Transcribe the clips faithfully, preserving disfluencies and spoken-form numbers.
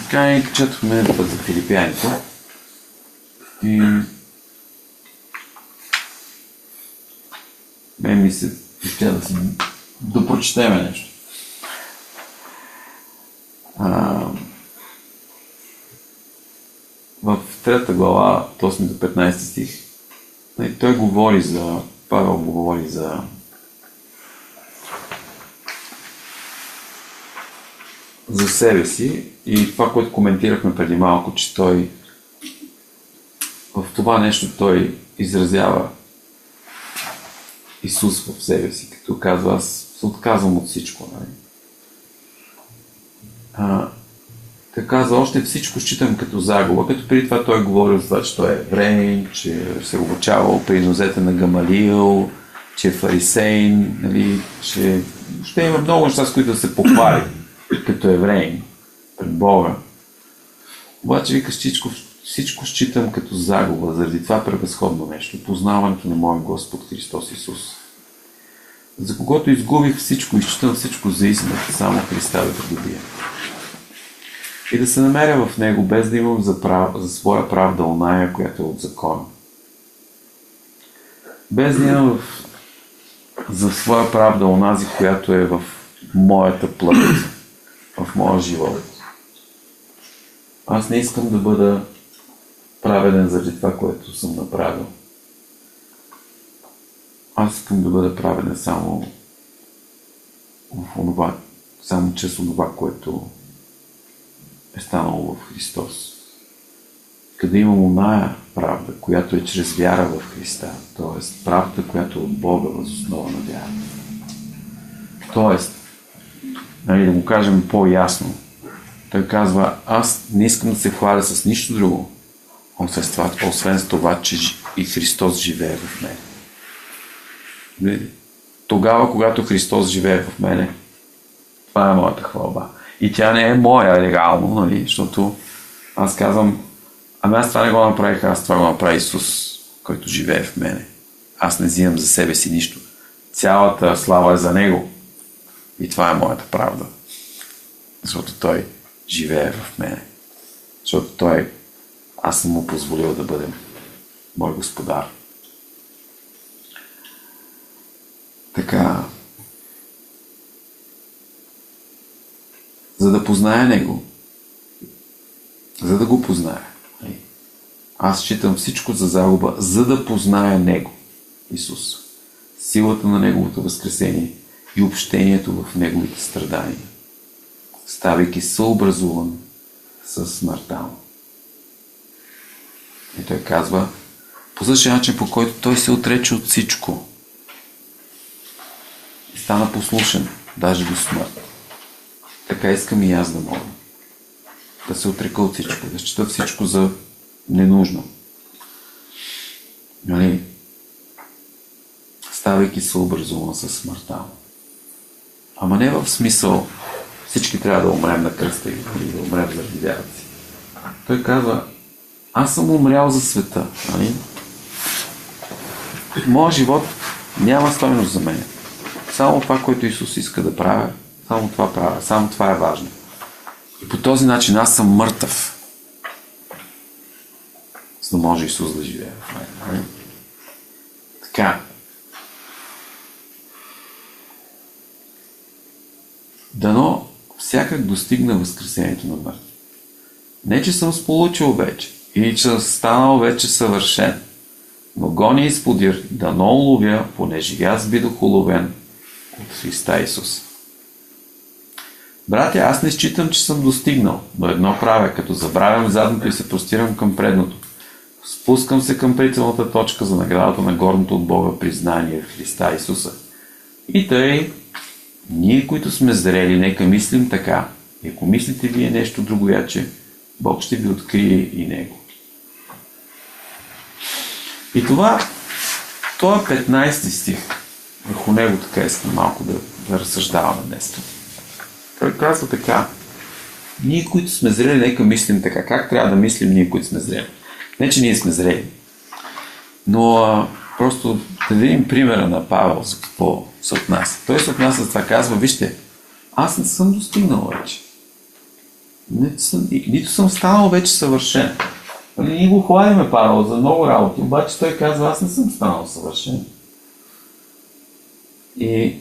така ни четохме път за Филипяните и мен ми се иска да си да прочетеме нещо. А, в трета глава, от осми до петнайсети стих, той говори за, Павел говори за за себе си и това, което коментирахме преди малко, че той в това нещо той изразява Исус в себе си, като казва, аз се отказвам от всичко. Нали? А, той казва, още всичко считам като загуба, като преди това той говорил за това, че той е евреин, че се обучавал при нозете на Гамалиил, че е фарисейн, нали? Че ще има много неща, с които да се похвали като евреин пред Бога. Обаче вика, всичко, всичко считам като загуба, заради това превъзходно нещо, познаването на моя Господ Христос Исус. За когото изгубих всичко и считам всичко за истината, само Христа да придобия. И да се намеря в Него, без да имам за, прав... за своя правда оная, която е от закона. Без да имам в... за своя правда онази, която е в моята плът, в моя живот. Аз не искам да бъда праведен заради това, което съм направил. Аз искам да бъда праведен само в онова, само чрез онова, което е станало в Христос. Къде имам оная правда, която е чрез вяра в Христа, т.е. правда, която е от Бога въз основа на вяра. Тоест, нали, да го кажем по-ясно, той казва, аз не искам да се хваля с нищо друго, освен с това, че и Христос живее в мен. Тогава, когато Христос живее в мене, това е моята хвалба. И тя не е моя легално, нали, защото аз казвам, ами аз това не го направих, аз това го направи Исус, който живее в мене. Аз не взимам за себе си нищо. Цялата слава е за Него. И това е моята правда. Защото Той живее в мене. Защото Той, аз съм му позволил да бъдем мой Господар. Така, за да позная Него, за да го позная, аз считам всичко за загуба, за да позная Него, Исус, силата на Неговото възкресение и общението в Неговите страдания, ставайки съобразуван с смъртта му. И той казва, по същия начин, по който той се отрече от всичко и стана послушен, даже до смърт. Така искам и аз да мога. Да се отрека от всичко, да счита всичко за ненужно. Нали? Ставайки съобразуван с смъртта му. Ама не в смисъл всички трябва да умрем на кръста или да умрем заради вярата си. Той казва, аз съм умрял за света. Нали? Моят живот няма стойност за мен. Само това, което Исус иска да правя, само това правя, само това е важно. И по този начин аз съм мъртъв. За да може Исус да живее в мен. Нали? Така. Дано всякак достигна възкресението на мъртви. Не, че съм сполучил вече, или че съм станал вече съвършен, но гони изподир, дано уловя, понеже аз бидох уловен от Христа Исус. Братя, аз не считам, че съм достигнал, но едно правя, като забравям задното и се простирам към предното. Спускам се към прицелната точка за наградата на горното от Бога признание в Христа Исуса. И тъй, ние, които сме зрели, нека мислим така. И ако мислите вие нещо другояче, Бог ще ви открие и Него. И това, това е петнайсети стих. Върху него така искам малко да, да разсъждаваме днес. Той казва така. Ние, които сме зрели, нека мислим така. Как трябва да мислим ние, които сме зрели? Не, че ние сме зрели. Но а, просто да видим примера на Павел за какво се отнася. Той се отнася за това, казва, вижте, аз не съм достигнал вече. Не съм, нито съм станал вече съвършен. Ние го хвалиме Павел за много работи, обаче той казва, аз не съм станал съвършен. И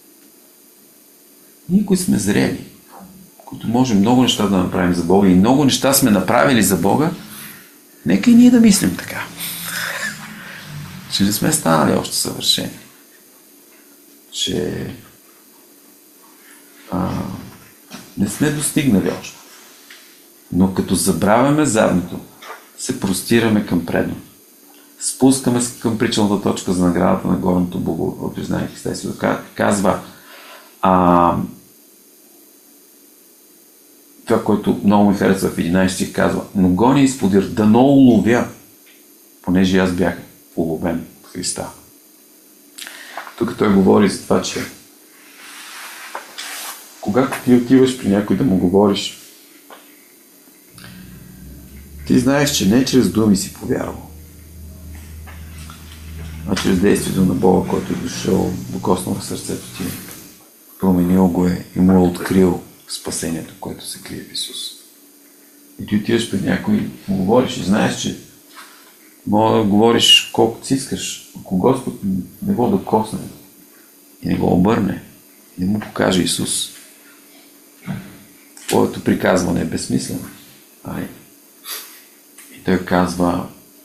ние, които сме зрели, които можем много неща да направим за Бога и много неща сме направили за Бога, нека и ние да мислим така. Че не сме станали още съвършени. Че а, не сме достигнали още. Но като забравяме задното, се простираме към предното. Спускаме се към причалната точка за наградата на горното Богу. Признайте естествено. Казва а, това, което много ми харесва в единайсети стих, казва: но гони изподир, дано уловя, понеже аз бях уловен от Христа. Тук той говори за това, че когато ти отиваш при някой да му говориш, ти знаеш, че не чрез думи си повярвал, а чрез действието на Бога, който е дошъл, докоснал в сърцето ти, променил го е и му е открил спасението, което се крие в Исус. И ти отиваш при някой, му говориш и знаеш, че мога да говориш колкото си искаш, ако Господ не го докосне и не го обърне, и не му покаже Исус, твоето приказване е безсмислено. Ай. И той казва: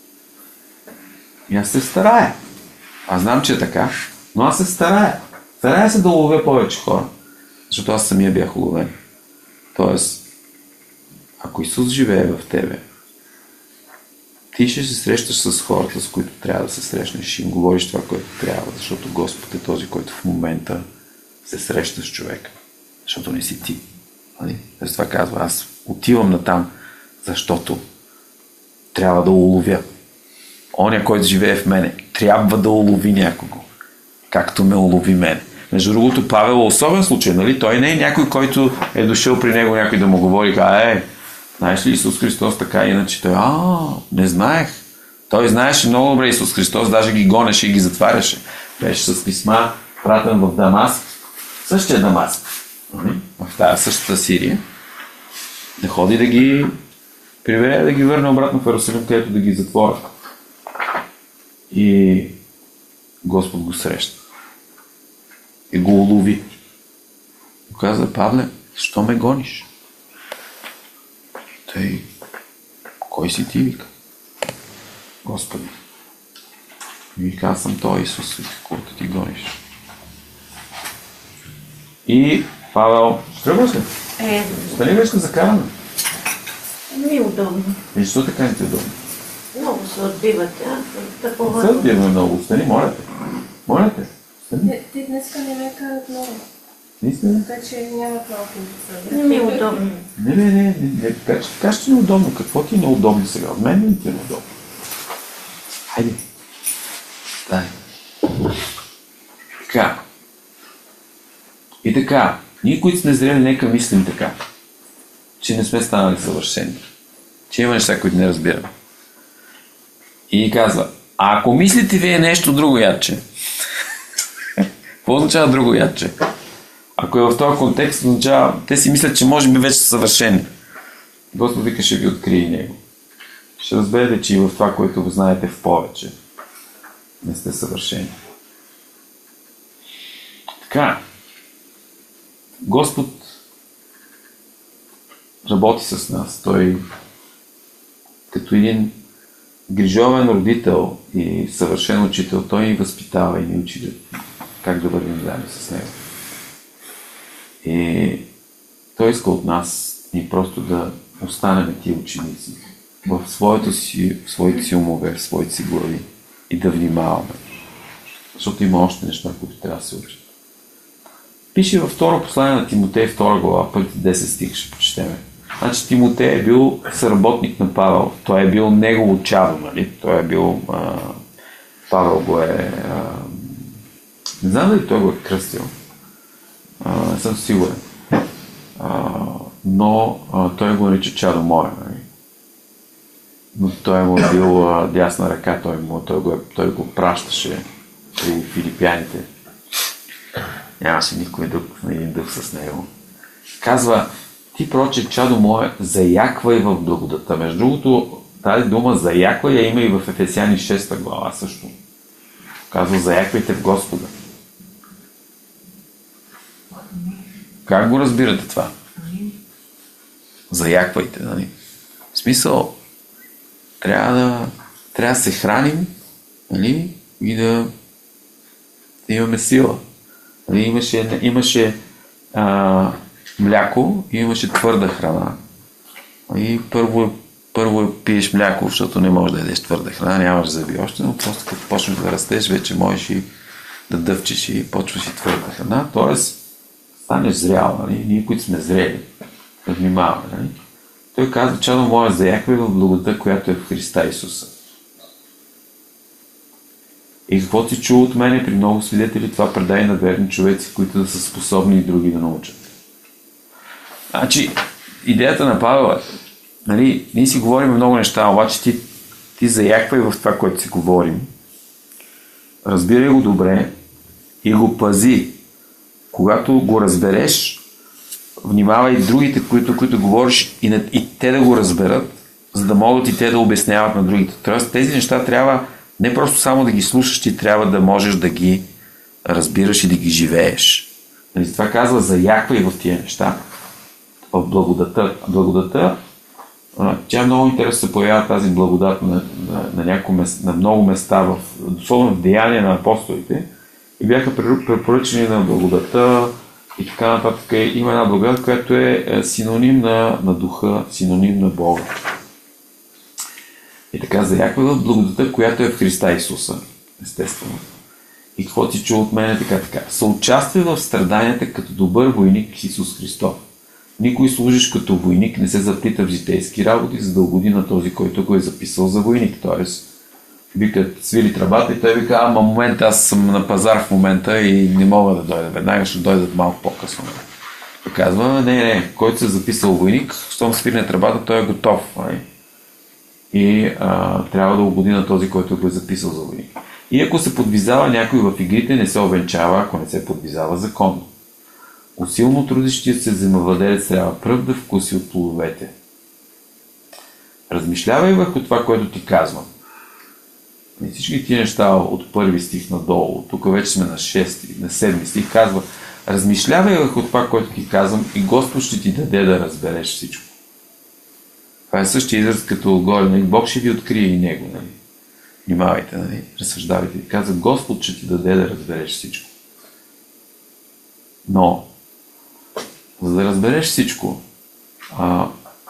и аз се старая. Аз знам, че е така, но аз се старая. Старая се да уловя повече хора, защото аз самия бях уловен. Тоест, ако Исус живее в тебе, ти ще се срещаш с хората, с които трябва да се срещнеш и им говориш това, което трябва, защото Господ е този, който в момента се среща с човека, защото не си ти. Нали? Тоест това казва: аз отивам натам, защото трябва да уловя. Оня, който живее в мене, трябва да улови някого, както ме улови мене. Между другото, Павел е особен случай, нали? Той не е някой, който е дошъл при него някой да му говори: а, е, знаеш ли Исус Христос така, иначе той: а, не знаех. Той знаеше много добре Исус Христос, даже ги гонеше и ги затваряше. Беше с писма, пратен в Дамаск, същия Дамаск, в тази същата Сирия, да ходи да ги приведе, да ги върне обратно в Иерусалим, където да ги затворят. И Господ го среща. И го улови. И каза: Павле, защо ме гониш? Той: кой си ти, вика? Господи. И вика: аз съм той Исус, който ти гониш. И Павел: тръгваш ли? Е, Стани беше за каране. ми е удобно. И защо така не ти е удобно? Много се отбивате, а? Такова... Не се отбиваме много. Стани, моля те. Моля те. Стани. Те днеска не ме карат много, Наистина? така че нямат малко да Не ми е удобно. Не, не, не, не, не. Така, че, така ще е неудобно. Какво ти е неудобно сега? От мен не ти е неудобно. Хайде. Дай. Така. И така. Ние, които сме зрели, нека мислим така, че не сме станали съвършени. Че има неща, които не разбираме. И ни казва: а ако мислите вие нещо друго ядче, какво означава друго ядче? Ако е в този контекст, означава, те си мислят, че може би вече са съвършени. Господ вика: ще ви открие него. Ще разберете, че и в това, което го знаете в повече, не сте съвършени. Така. Господ работи с нас. Той като един грижовен родител и съвършен учител, той ни възпитава и ни учи как да вървим заедно с него. И той иска от нас ни просто да останем тия ученици в, своето си, в своите си умове, в своите си глави и да внимаваме. Защото има още неща, които трябва да се учат. Пише във второ послание на Тимотей, втора глава, първите десет стих ще прочетем. Значи Тимотей е бил съработник на Павел. Той е бил негово чадо, нали? Той е бил... А, Павел го е... А, не знам дали той го е кръстил. А, не съм сигурен. А, но а, той го нарича чадо мое, нали? Но той му е бил а, дясна ръка, той, му, той, го, той го пращаше при филипяните. Нямаше никой друг, един дух с него. Казва: ти проче, чадо мое, заяквай в благодата. Между другото, тази дума заяквай я има и в Ефесяни шеста глава също. Казва, заяквайте в Господа. Как го разбирате това? Заяквайте, нали? В смисъл, трябва да, трябва да се храним, нали? И да, да имаме сила. Нали? Имаше, имаше а, мляко и имаше твърда храна. И първо, първо пиеш мляко, защото не можеш да ядеш твърда храна, нямаш зъби още, но просто като почнеш да растеш, вече можеш и да дъвчеш и почваш и твърда храна. Тоест, станеш зрял, нали? Ние, които сме зрели, да внимаваме. Нали? Той казва, чадо мое, заяквай в благодата, която е в Христа Исуса. И какво си чул от мене при много свидетели, това предай на верни човеци, които да са способни и други да научат. Значи, идеята на Павел е, нали, ние си говорим много неща, обаче ти, ти заяквай в това, което си говорим. Разбирай го добре и го пази. Когато го разбереш, внимавай другите, които, които говориш, и, и те да го разберат, за да могат и те да обясняват на другите. Тоест, тези неща трябва не просто само да ги слушаш, ти трябва да можеш да ги разбираш и да ги живееш. Нали, това казва, заяквай в тия неща. В благодата. Благодата, тя много интересно се появява тази благодат на, на, на, няко, на много места, в, особено в деяния на апостолите, и бяха препоръчени на благодата и така нататък. Има една благодат, която е синоним на, на духа, синоним на Бога. И така, заяквай в благодата, която е в Христа Исуса, естествено. И какво ти чу от мен, така, така. Съучаствай в страданията като добър войник с Исус Христос. Никой служиш като войник не се заплита в житейски работи, за да угоди на този, който го е записал за войник. Тоест, викат, свири тръбата и той вика, ама момент, аз съм на пазар в момента и не мога да дойда. Веднага ще дойдат малко по-късно. Той казва, не, не, който се е записал войник, щом свирне тръбата, той е готов. Ай? И а, трябва да угоди на този, който го е записал за войник. И ако се подвизава някой в игрите, не се овенчава, ако не се подвизава законно. Усилно трудещият се земевладелец трябва пръв да вкуси от плодовете. Размишлявай върху това, което ти казвам. И всички тия неща от първи стих надолу, тук вече сме на шести, на седми стих, казва, размишлявай върху това, което ти казвам и Господ ще ти даде да разбереш всичко. Това е същия израз като горе, нали? Бог ще ви открие и Него. Нали? Внимавайте, нали? Разсъждавайте. Казва, Господ ще ти даде да разбереш всичко. Но, за да разбереш всичко, а,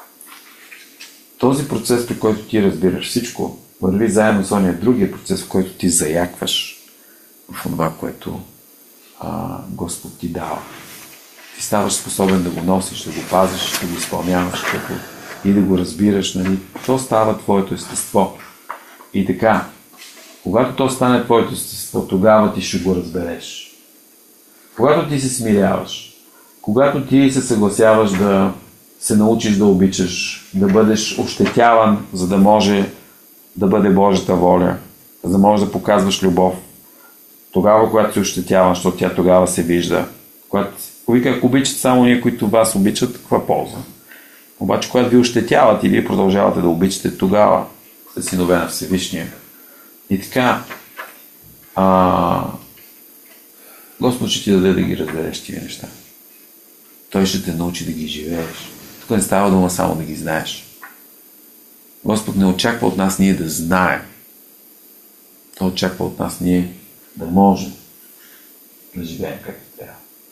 този процес, при който ти разбираш всичко, върви заедно с ония другия процес, в който ти заякваш в това, което а, Господ ти дава. Ти ставаш способен да го носиш, да го пазиш, да го изпълняваш като, и да го разбираш. Нали? То става твоето естество. И така, когато то стане твоето естество, тогава ти ще го разбереш. Когато ти се смиряваш, когато ти се съгласяваш да се научиш да обичаш, да бъдеш ощетяван, за да може да бъде Божията воля, за да можеш да показваш любов, тогава, когато си ощетяван, защото тя тогава се вижда. Когато вика, ако обичат само ние, които вас обичат, каква полза? Обаче, когато ви ощетяват и вие продължавате да обичате, тогава сте синове на Всевишния. И така, а... Господ ще ти даде да ги разбереш тия неща. Той ще те научи да ги живееш. Тук не става дума само да ги знаеш. Господ не очаква от нас ние да знаем. Той очаква от нас ние да можем да живеем както трябва.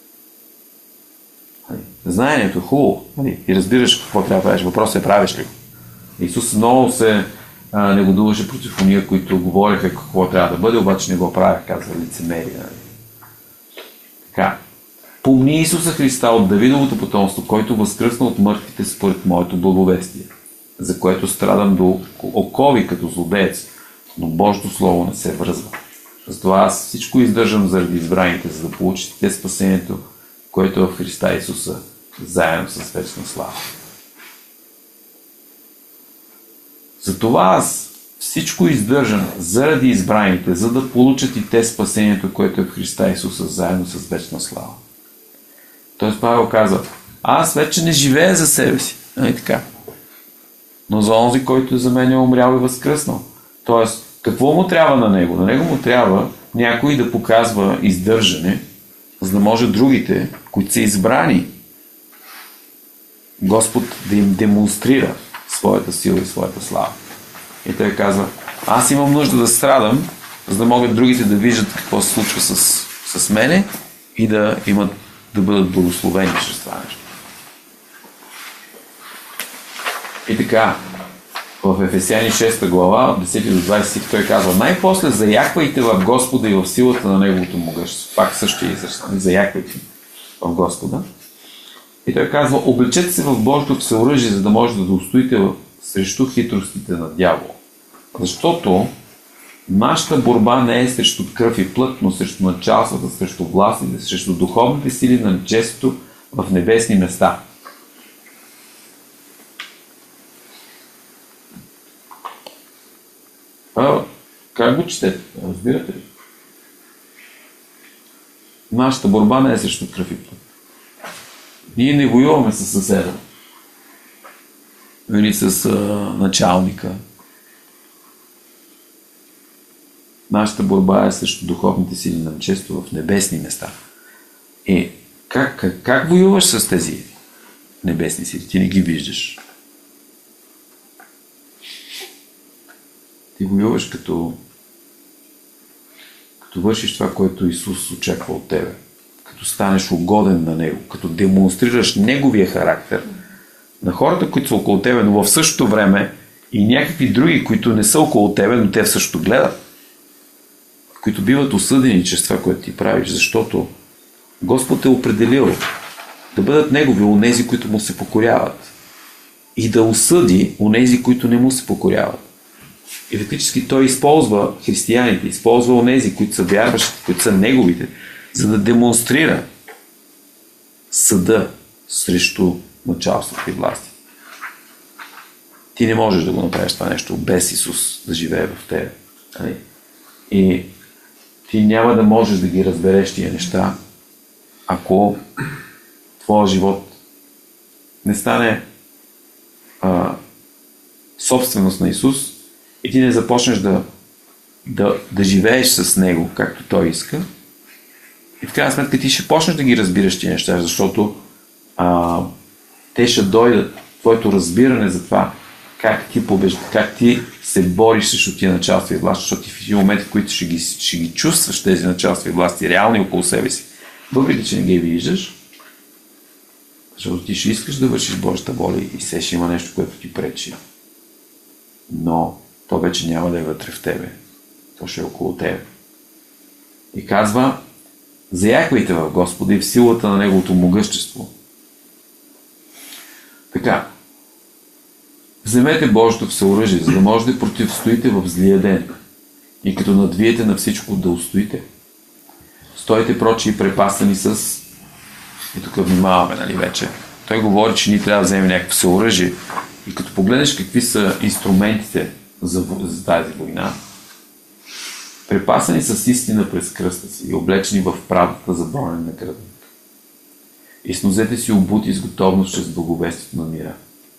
Знаенето е хубаво. И разбираш какво трябва да правиш. Въпросът е, правиш ли го. Исус много се а, негодуваше против уния, които говореха какво трябва да бъде, обаче не го правят, казва лицемери. Така. Помни Исуса Христа от Давидовото потомство, който възкръсна от мъртвите според моето благовестие, за което страдам до окови като злодеец, но Божието Слово не се връзва. Затова аз всичко издържам заради избраните, за да получите те спасението, което е в Христа Исуса, заедно с вечна слава. Затова аз всичко издържам заради избраните, за да получат и те спасението, което е в Христа Исуса, заедно с вечна слава. Тоест Павел казва, аз вече не живея за себе си. Нали така? Но за онзи, който за мен е умрял и възкръснал. Тоест, какво му трябва на него? На него му трябва някой да показва издържане, за да може другите, които са избрани, Господ да им демонстрира своята сила и своята слава. И той казва, аз имам нужда да страдам, за да могат другите да виждат какво се случва с, с мене и да имат, да бъдат благословени чрез това нещо. И така, в Ефесяни шеста глава, от десети до двадесети стих, той казва, най-после заяквайте в Господа и в силата на Неговото могъщество. Пак същия израз, заяквайте в Господа. И той казва, облечете се в Божието всеоръжие, за да можете да устоите срещу хитростите на дявола. Защото нашата борба не е срещу кръв и плът, но срещу началствата, срещу властите, срещу духовните сили на нечестието в небесни места. А, как го четете? Разбирате ли? Нашата борба не е срещу кръв и плът. Ние не воюваме с съседа. Или с а, началника. Нашата борба е срещу духовните сили на нечестието в небесни места. И как, как, как воюваш с тези небесни сили? Ти не ги виждаш. Ти воюваш като като вършиш това, което Исус очаква от тебе. Като станеш угоден на Него. Като демонстрираш Неговия характер на хората, които са около тебе, но в същото време и някакви други, които не са около тебе, но те в същото гледат. Които биват осъдени чрез това, което ти правиш, защото Господ е определил да бъдат Негови онези, които Му се покоряват и да осъди онези, които не Му се покоряват. И фактически Той използва християните, използва онези, които са вярващи, които са Неговите, за да демонстрира съда срещу началството и власти. Ти не можеш да го направиш това нещо без Исус да живее в тебе. И ти няма да можеш да ги разбереш тия неща, ако твоя живот не стане а, собственост на Исус и ти не започнеш да, да, да живееш с Него, както Той иска. И в крайна сметка ти ще почнеш да ги разбираш тия неща, защото а, те ще дойдат, твоето разбиране за това, как ти побежда, как ти се бориш срещу тия началства и власти, защото ти в един момент, в които ще ги, ще ги чувстваш тези началства и власти реални около себе си, въпреки че не ги виждаш, защото ти ще искаш да вършиш Божията воля и все ще има нещо, което ти пречи. Но то вече няма да е вътре в тебе. То ще е около тебе. И казва, заяквайте в Господа и в силата на Неговото могъщество. Така, вземете Божието всеоръжие, за да можете да противостоите в злия ден и като надвиете на всичко да устоите. Стойте прочи и препасани с... И тук внимаваме, нали вече. Той говори, че ние трябва да вземем някакво всеоръжие. И като погледнеш какви са инструментите за, за тази война, препасани с истина през кръста си и облечени в правдата за бронене на кръвник. И с нозете си обути с готовност чрез благовестието на мира.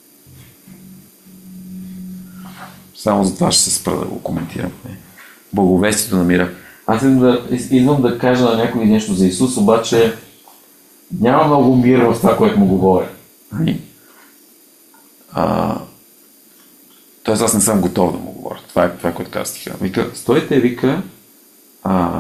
Само за това ще се спра да го коментирам. Благовестието на мира. Аз идвам да, идвам да кажа на някой нещо за Исус, обаче няма много мир в това, което му говоря. А, тоест аз не съм готов да му говоря. Това е това, което каза стиха. Вика, стойте, вика, а,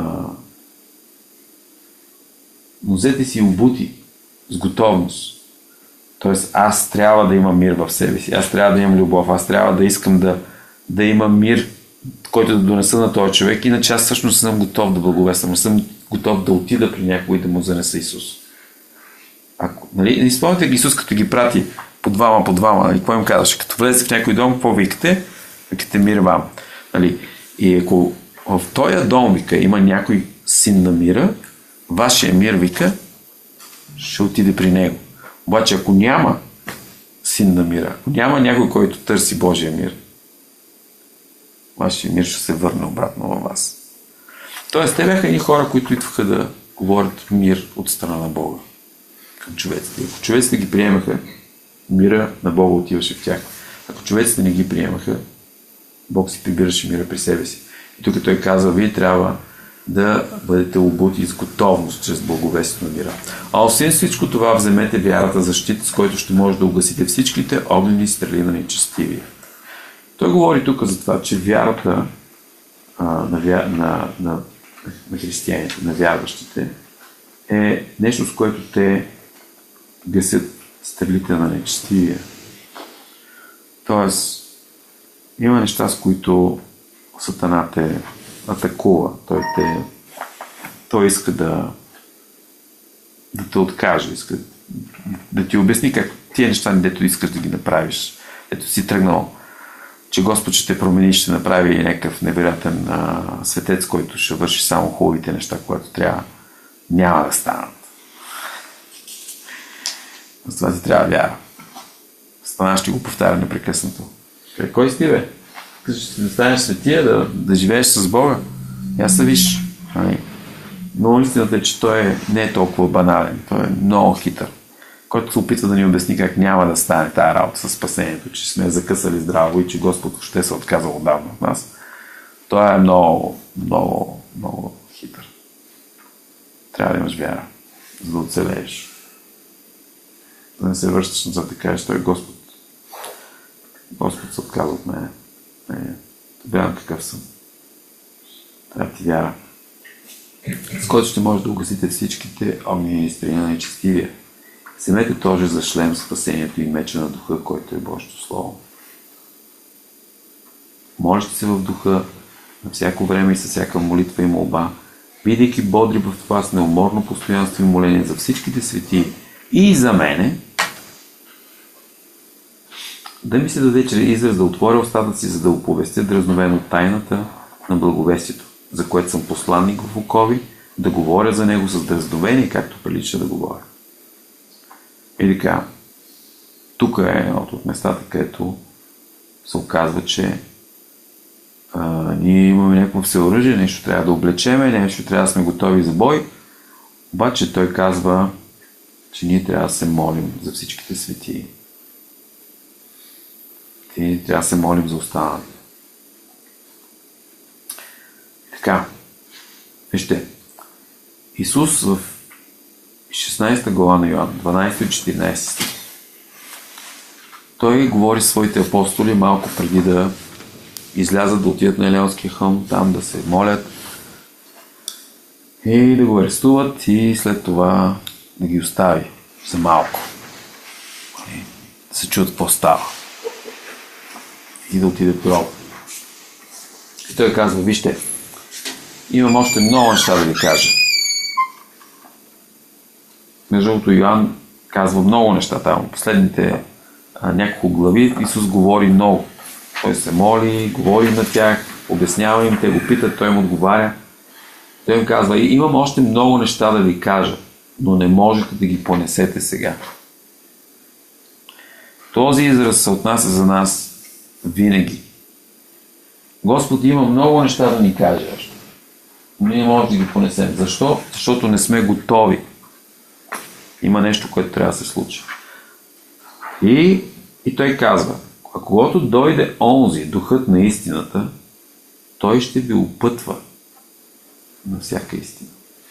нозете си обути с готовност. Тоест аз трябва да имам мир в себе си. Аз трябва да имам любов. Аз трябва да искам да, да имам мир, който да донеса на този човек. Иначе аз всъщност съм готов да благовествам. Не съм готов да отида при някой и да му занеса Исус. Ако, нали, не спомняте ги Исус, като ги прати по двама, по двама, нали, какво им казваше? Като влезете в някой дом, какво викате? Викате мир вам. Нали, и ако в този дом, вика, има някой син на мира, вашия мир, вика, ще отиде при него. Обаче, ако няма син на мира, ако няма някой, който търси Божия мир, вашия мир ще се върне обратно във вас. Тоест, те бяха едни хора, които идваха да говорят мир от страна на Бога. към човеците. Ако човеците ги приемаха, мира на Бога отиваше в тях. Ако човеците не ги приемаха, Бог си прибираше мира при себе си. И тук той казва, вие трябва да бъдете обути с готовност чрез благовестието на мира. А освен всичко това, вземете вярата за щит, с който ще може да угасите всичките огнени стрели на нечестивия. Той говори тук за това, че вярата а, на, вя... на, на, на християните, на вярващите, е нещо, с което те гасят стрелите на нечестивия. Тоест, има неща, с които Сатана те атакува. Той, те, той иска да, да те откаже, иска да ти обясни как тия неща, дето искаш да ги направиш. Ето си тръгнал, че Господ ще те промени, ще направи някакъв невероятен а, светец, който ще върши само хубавите неща, които трябва, няма да станат. За това ти трябва вяра. Сатана ще го повтаря непрекъснато. Кой си ти, бе? Ще да станеш светия, да, да живееш с Бога. Я се виж. Но истината е, че той не е толкова банален. Той е много хитър. Който се опитва да ни обясни как няма да стане тая работа със спасението, че сме закъсали здраво и че Господ ще се отказал отдавна от нас. Той е много, много, много хитър. Трябва да имаш вяра, за да оцелееш. За да не се връщаш назад да кажеш, той е Господ. Господ се отказва от мене. Не, вярвам какъв съм. Трябва ти вяра. С който ще може да угасите всичките огнени стрели на нечестивия. Вземете тоже за шлем спасението и меча на духа, който е Божието Слово. Молете се в духа на всяко време и със всяка молитва и молба, бидейки бодри в това с неуморно постоянство и моление за всичките светии и за мене, да ми се даде чрез израз да отворя устата си, за да оповестя дразновено тайната на благовестието, за което съм посланник в окови, да говоря за него с дразновение, както прилича да говоря. И така, тук е едното от местата, където се оказва, че а, ние имаме някакво всеоръжие, нещо трябва да облечеме, нещо трябва да сме готови за бой, обаче той казва, че ние трябва да се молим за всичките светии. И трябва да се молим за останалите. Така, вижте, Исус в шестнадесета глава на Йоан, дванадесети и четиринадесети стих. Той говори с своите апостоли малко преди да излязат да отидат на Елеонския хълм, там да се молят и да го арестуват и след това да ги остави за малко. Да се чуят какво става. И да отиде по работа. И той казва, вижте, имам още много неща да ви кажа. Между другото, Йоан казва много неща там. Последните а, няколко глави Исус говори много. Той се моли, говори на тях, обяснява им, те го питат, той им отговаря. Той им казва, имам още много неща да ви кажа, но не можете да ги понесете сега. Този израз се отнася за нас винаги. Господ има много неща да ни каже още. Но ние не можем да ги понесем. Защо? Защото не сме готови. Има нещо, което трябва да се случи. И, и той казва, а когато дойде онзи, духът на истината, той ще ви опътва на всяка истина.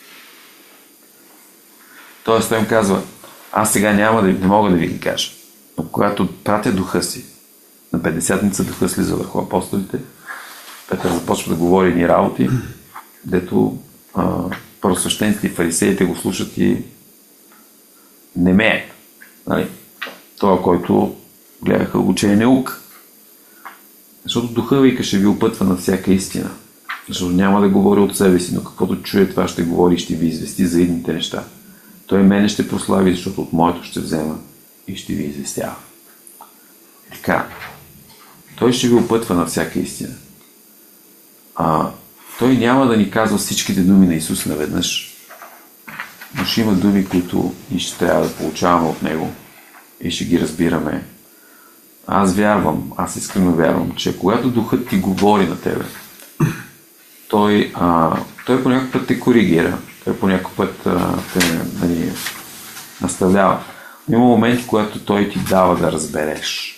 Тоест той им казва, аз сега няма да, не мога да ви ги кажа. Но когато пратя духа си, на Петдесятница духа слиза върху апостолите, Петър започва да говори едни работи, дето а, първосвещениците и фарисеите го слушат и не меят. Нали? Това, който гледаха учение наука. Защото духа вика ще ви опътва на всяка истина. Защото няма да говори от себе си, но каквото чуе това ще говори и ще ви извести за идните неща. Той мене ще прослави, защото от моето ще взема и ще ви известява. Така. Той ще ви опътва на всяка истина. А, той няма да ни казва всичките думи на Исус наведнъж. Но ще има думи, които и ще трябва да получаваме от Него и ще ги разбираме. Аз вярвам, аз искрено вярвам, че когато Духът ти говори на тебе, той, а, той по някакъв път те коригира, той по някакъв път а, те, нали, наставлява. Има моменти, когато той ти дава да разбереш.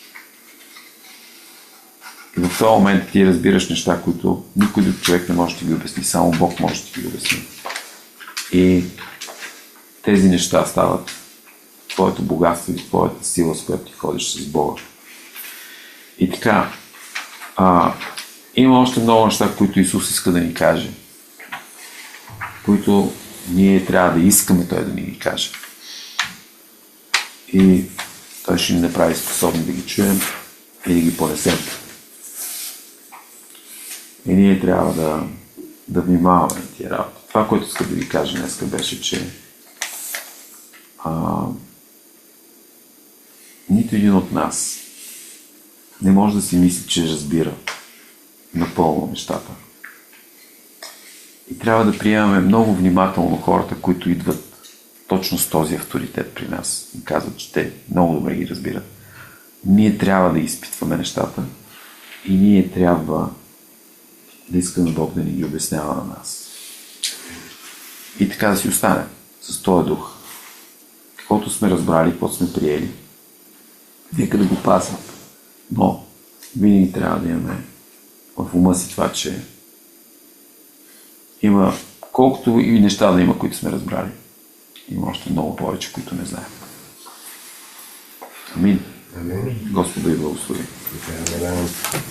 И в този момент ти разбираш неща, които никой друг човек не може да ти ги обясни, само Бог може да ти ги обясни. И тези неща стават твоето богатство и твоята сила, с която ти ходиш с Бога. И така, а, има още много неща, които Исус иска да ни каже, които ние трябва да искаме Той да ни ги каже. И Той ще ни направи способни да ги чуем и да ги понесем. И ние трябва да, да внимаваме на тия работи. Това, което иска да ви кажа днес, беше, че а, нито един от нас не може да си мисли, че разбира напълно нещата. И трябва да приемаме много внимателно хората, които идват точно с този авторитет при нас и казват, че те много добре ги разбират. Ние трябва да изпитваме нещата и ние трябва да искаме Бог да ни ги обяснява на нас. И така да си остане с този дух. Каквото сме разбрали, каквото сме приели, нека да го пазвам. Но винаги трябва да имаме в ума си това, че има колкото и неща да има, които сме разбрали. Има още много повече, които не знаем. Амин. Амин. Господа и благослови. Амин.